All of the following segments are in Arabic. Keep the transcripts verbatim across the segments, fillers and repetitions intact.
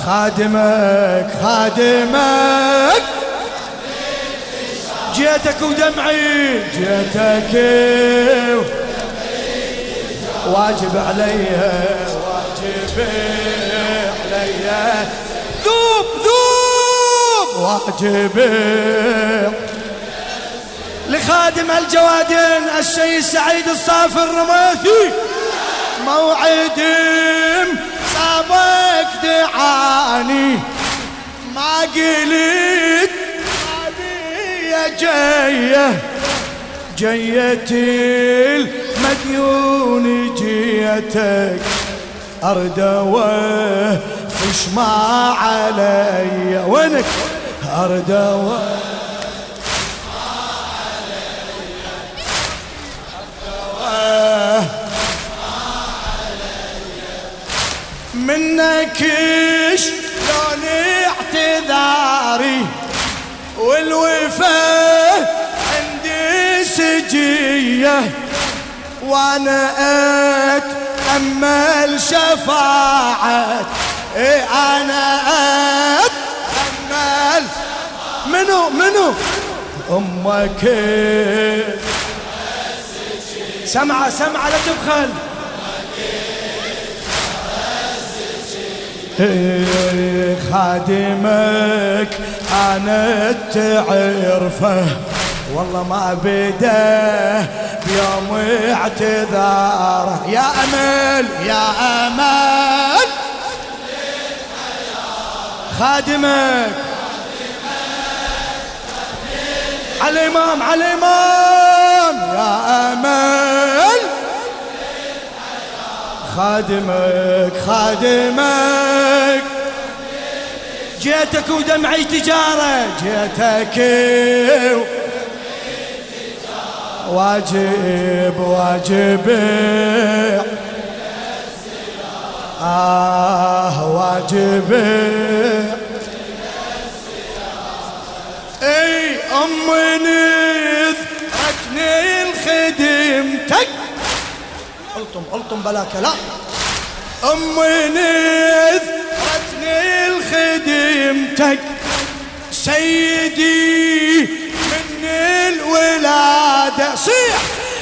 خادمك خادمك جيتك ودمعي جيتك واجب علي واجب علي ذوب ذوب واجب لخادم الجوادين الشيخ سعيد الصافي الرميثي موعد صابك دعاني ما قلت أبي جاية جية المديون جيتك أردوه فش ما علي وينك أردوه منك شلون اعتذاري والوفاء عندي سجية وانا اتأمل شفاعة اي انا اتأمل منو منو امك سمعة سمعة لا تبخل خادمك أنا تعرفه والله ما بده بيوم اعتذاره يا أمل يا أمل خادمك على الإمام على الإمام يا أمل خادمك خادمك جيتك ودمعي تجارة جيتك واجب واجب آه واجب اي أمي نذرتني الخدمتك قلتم قلتم بلا كلام أمي نذرتني الخدمتك سيدي من الولادة صيح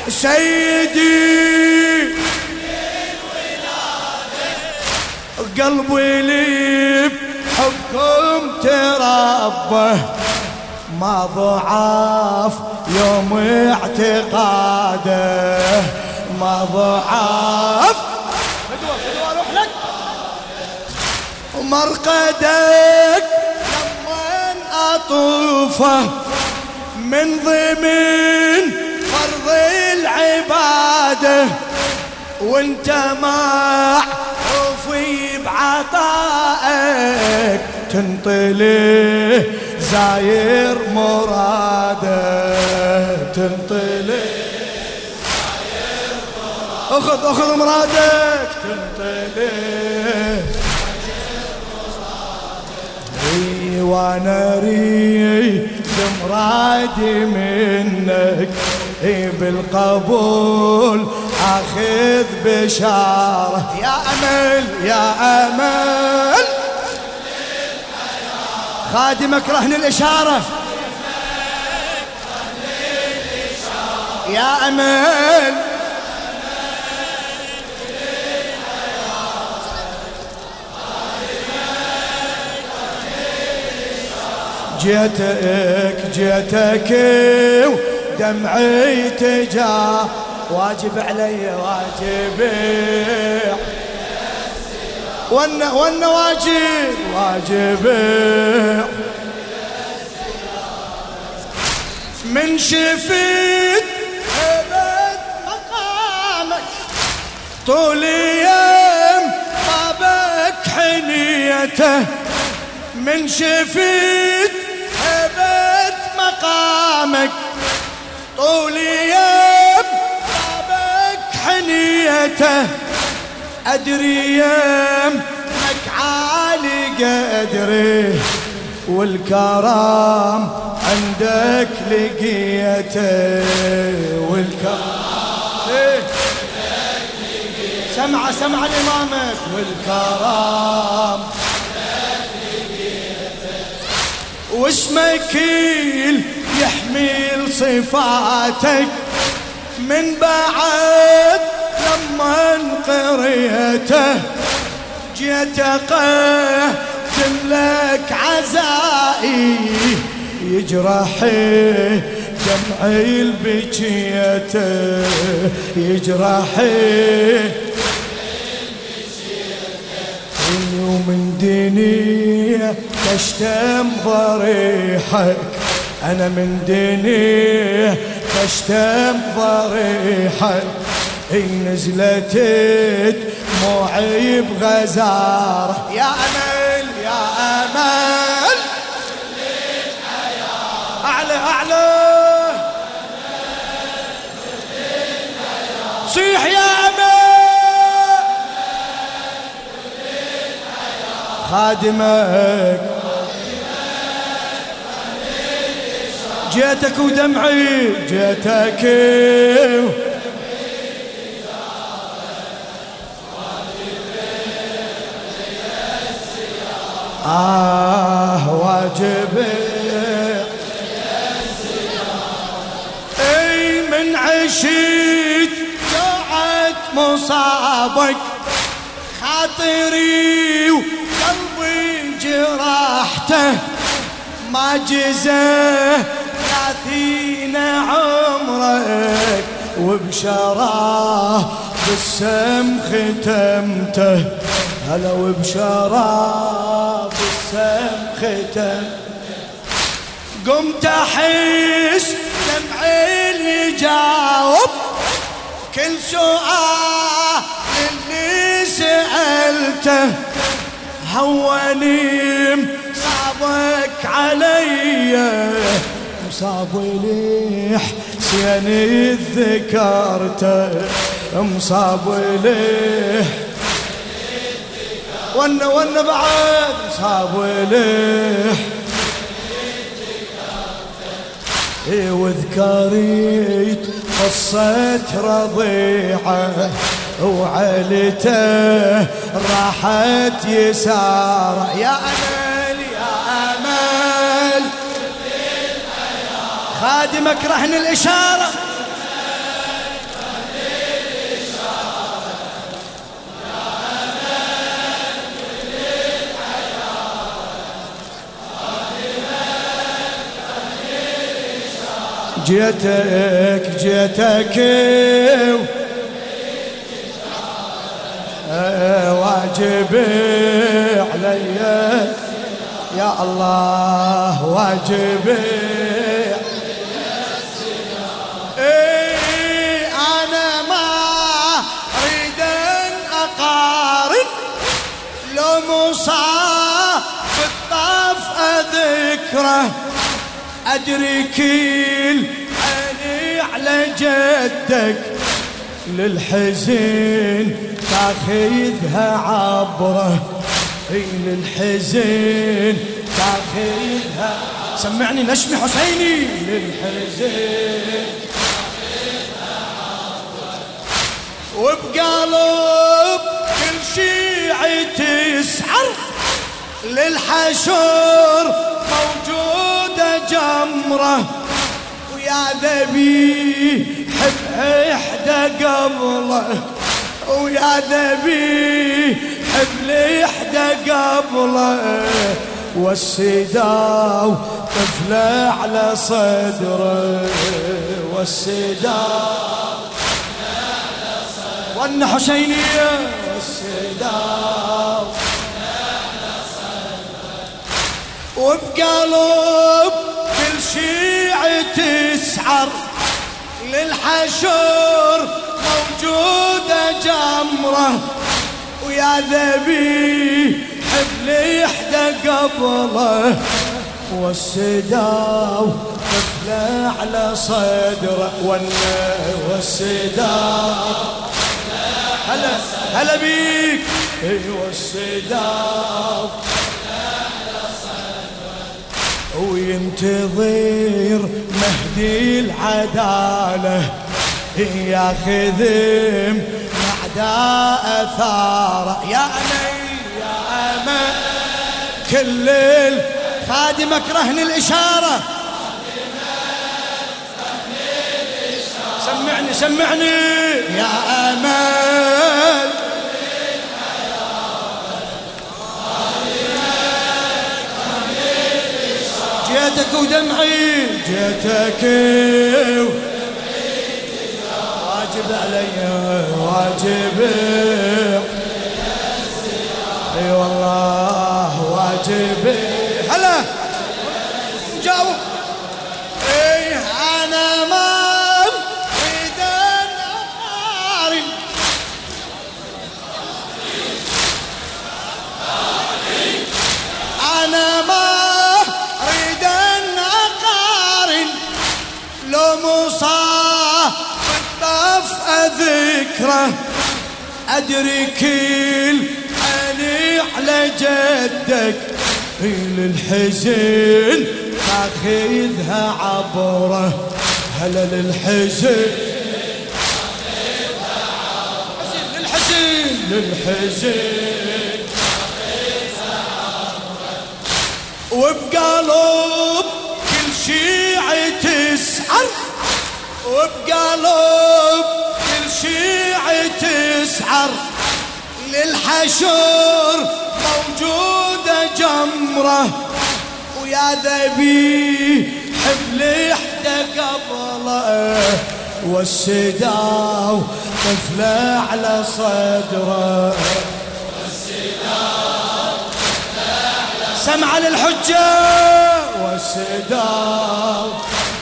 سيدي من الولادة قلبي لي بحبكم تربه ما ضعف يوم اعتقاده ما ضعف فدوى فدوى اروح لك ومرقدك لمن اطوفه من ضمن فرض العباده وانت معروفي بعطائك تنطلي زاير مراده تنطلي اخذ اخذ مرادك تنطلي اي وانا اريد مرادي منك اي بالقبول اخذ بشاره يا امل يا امل خادمك رهن الاشاره يا امل جيتك جيتك ودمعي تجا واجب علي واجب وانا وانا واجب واجب من شفت ابد مقامك طول ايام طابك حنيته من شفت ابد مقامك طول ايام طابك حنيته ادري يمك عالي قدري والكرام عندك لقيته والكرام إيه؟ سمع سمع لإمامك والكرام واسمك يحمل صفاتك من بعد لما قريته جيت اقدم لك عزائي يجرحي دمعي البكيته يجرحي ومن ديني تشتم ضريحك أنا من ديني تشتم ضريحك إن نزلت دموعي بغزارة يا أمل يا أمل أعلى أعلى صيح يا أمل خادمك جيتك ودمعي جيتك آه واجبك اي من عشيت جاعت مصابك خاطري وقلبي جراحته ما جزه ثلاثين عمرك وبشراه بالسم ختمته هلا وبشراه بالسم ختمته قمت احس دمعي يجاوب كل سؤال اللي سألته هوني مصابك علي مصاب ليح سيني ذكرته مصاب ليح ون ون بعد مصاب ليح اي وذكريت قصة رضيعه وعيلته راحت يسار يا أمل يا أمل خادمك رهن الإشارة جيتك جيتك واجبي علي يا الله واجبي اي انا ما اريد ان اقارن لو مصاب بالطف اذكره ادري كل عيني على جدك للحزن تاخذها عبره اي للحزن تاخذها سمعني نشمي حسيني للحزن تاخذها عبره وبقلب كل شيعي تسعر للحشر موجودة جمره ويا ذبي حب إحدى قبله ويا ذبي حب لي إحدى قبله والسداو طفلة على صدره والسداو طفلة على صدره وأن حسينية والسداو طفلة على صدره وبقلب كل شيعي تسعر للحشر موجودة جمرة ويا ذبي حب لي إحدى قبله والسداو طفلة على صدره والسداو هلا هلا بيك ايوه السداو وينتظر مهدي العدالة ياخذ أعداء ثارة يا أمل يا أمل كل خادمك رهن الإشارة. سمعني سمعني يا أمل جيتك ودمعي جيتك واجب علي واجب اي والله واجب. هلا جاوب. ايه انا ما اريد ان اقارن انا ما اريد ان اقارن لو مصاب طف ذكره ادري كل عيني على جدك للحزن تاخذها عبره. هلا للحزن للحزن للحزن وبقلب كل شيعي تسعر وبقلب كل شيعي تسعر للحشر موجودة جمرة ويا ذبي حبل احدى قبله والسداو طفلة على صدره سمع للحجة والسداو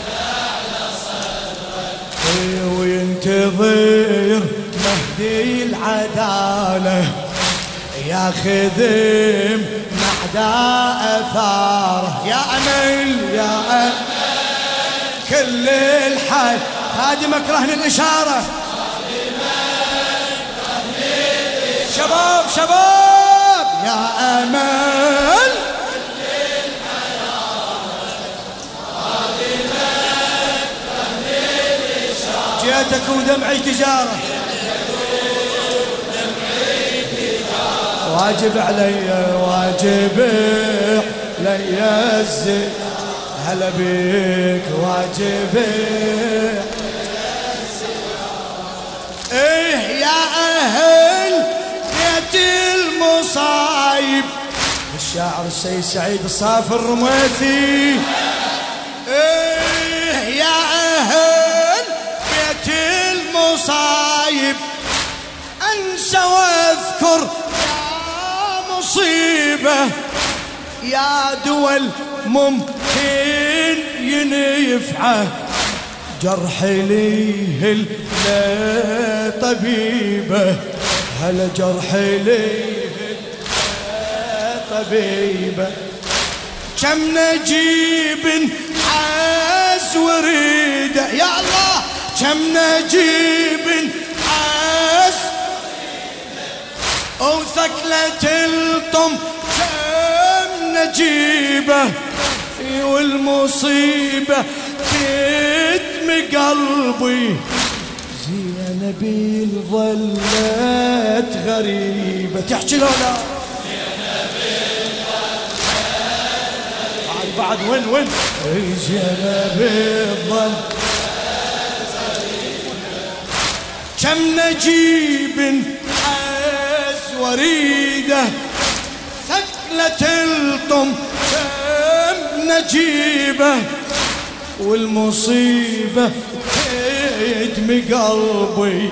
وينتظر مهدي العدالة يا خذم معداء أثاره. يا أمل يا أمل كل الحي خادمك رهن الإشارة. شباب شباب يا أمل جيتك ودمعي تجارة واجب علي واجب علي الزين. هلا بيك واجب. ايه يا اهل بيت المصايب الشاعر السيد سعيد الصافي الرميثي. ايه يا اهل بيت المصايب انسى واذكر مصيبة يا دول ممكن ينفعه جرح ليه لا طبيبة. هلا جرح ليه لا طبيبة كم نجيب عز وريده. يا الله كم نجيب عز وثكلة الطم كم نجيبه والمصيبة تدم قلبي زينب ظلت غريبة. تحكي لو لا بعد بعد وين وين زينب ظلت كم نجيب وريده ثقلة الطم كم نجيبه والمصيبة تدمي قلبي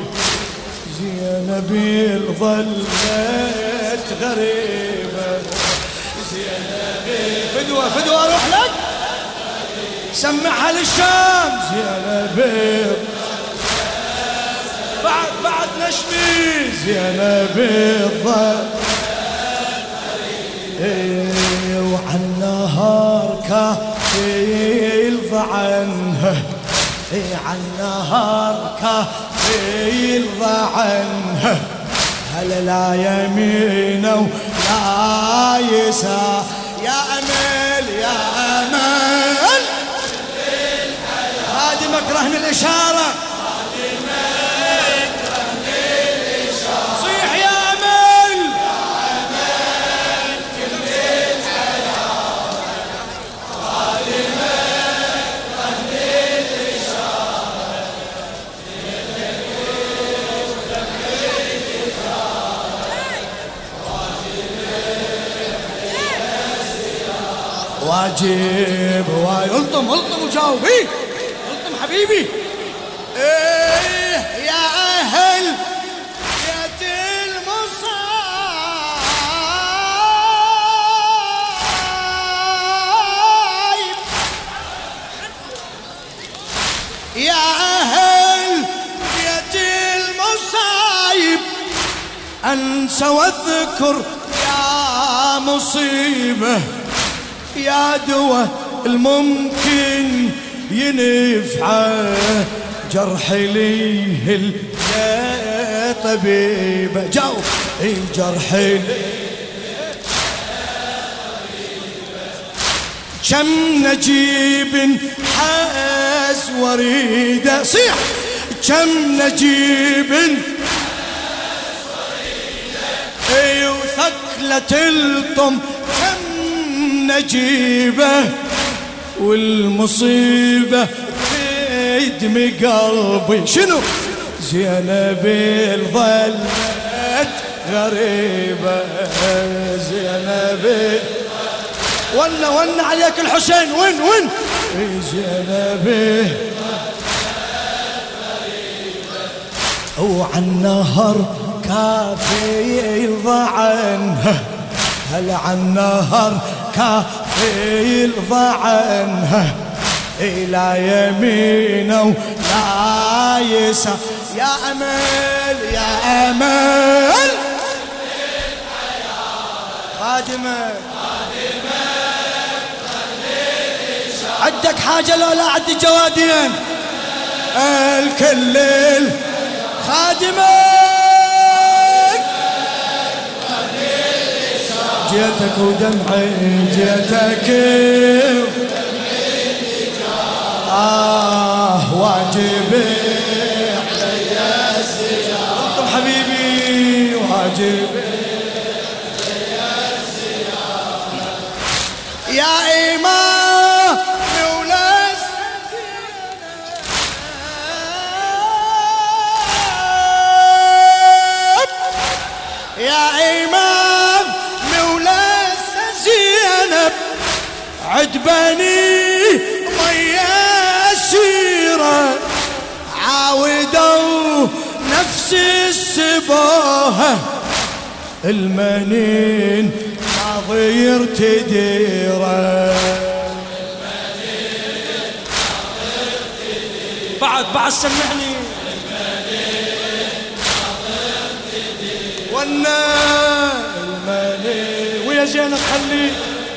زينب ظلت غريبة. زينب فدوة فدوة اروح لك سمعها للشام. زينب بعد بعد نشمي زينب الظل ايه وعن نهار كافيل عنها ايه عن نهار كافيل عنها. هلا لا يمين ولا يسار. يا امل يا امل خادمك رهن الاشاره. واجب واي الطم الطم وجاوب ايه الطم حبيبي. ايه يا اهل بيت المصايب يا اهل بيت المصايب انسى واذكر يا مصيبة يا دوا الممكن ينفعه جرحي ليه يا طبيبة جاوب جرحي كم نجيب حاس وريده صيح كم نجيب اي وثقلة الطم كم نجيبه والمصيبة في دمي قلبي شنو زينب ظلت غريبة زينب ون ون عليك الحسين وين وين زينب وعن نهر كافي يضعنها هل عن نهر كافي يضعنها إلى يمينه ولا يسار يا أمل يا أمل خادمة عندك حاجة لو لا عندي جوادين الكل خادمة جيتك ودمعي جيتك آه واجبي علي الزيارة انتم حبيبي واجبي علي الزيارة يا إمام مولى يا إمام مولى زينب عجبني مية سيرة عاودوا نفس السبوها المنين ناظر تديره بعد بعد سمعني وانا المنين ويا زينب خلي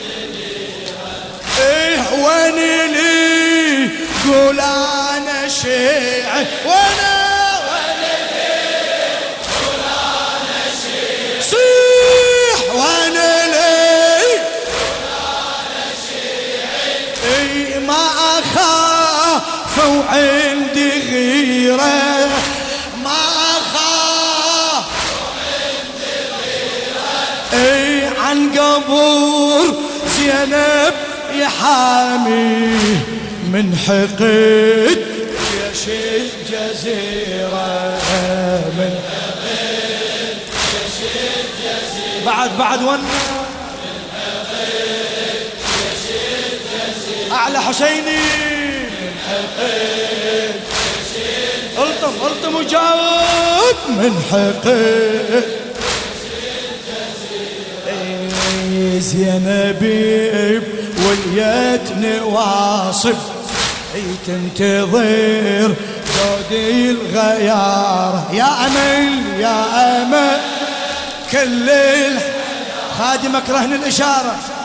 ايه واني لي قول انا شيعي وانا واني لي قول انا شيعي صيح وانا لي قول انا شيعي ايه ما اخاف وعندي غيره ما اخاف وعندي غيره ايه عن قبور زينب يحامي من حقد يا شي الجزيرة من حقد يا شي الجزيرة بعد بعد ون من حقد يا شي الجزيرة أعلى حسيني من حقد يا شي الجزيرة الطم الطم وجاوب من حقد زينب وليتني واصب تنتظر جودي الغيارة يا أمل يا أمل كل خادمك رهن الإشارة